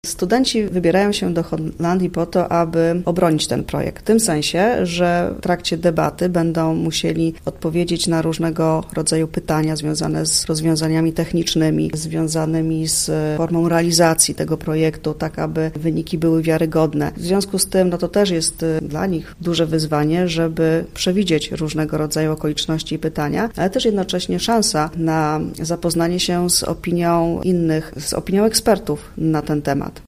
Studenci wybierają się do Holandii po to, aby obronić ten projekt. W tym sensie, że w trakcie debaty będą musieli odpowiedzieć na różnego rodzaju pytania związane z rozwiązaniami technicznymi, związanymi z formą realizacji tego projektu, tak aby wyniki były wiarygodne. W związku z tym, to też jest dla nich duże wyzwanie, żeby przewidzieć różnego rodzaju okoliczności i pytania, ale też jednocześnie szansa na zapoznanie się z opinią innych, z opinią ekspertów na ten temat.